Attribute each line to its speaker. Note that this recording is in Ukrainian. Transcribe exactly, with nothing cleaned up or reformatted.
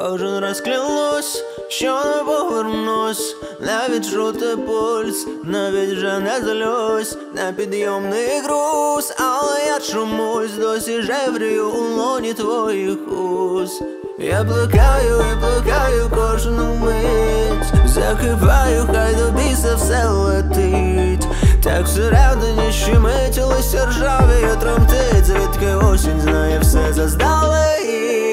Speaker 1: Кожен раз клянусь, що не повернусь, не відчути пульс, навіть вже не злюсь, непідйомний груз, але я чомусь досі жеврію у лоні твоїх уст. Я плекаю і плекаю кожну мить, закипаю, хай до біса все летить. Так всередині щемить, листя ржавіє тремтить, звідки осінь знає все заздалегідь.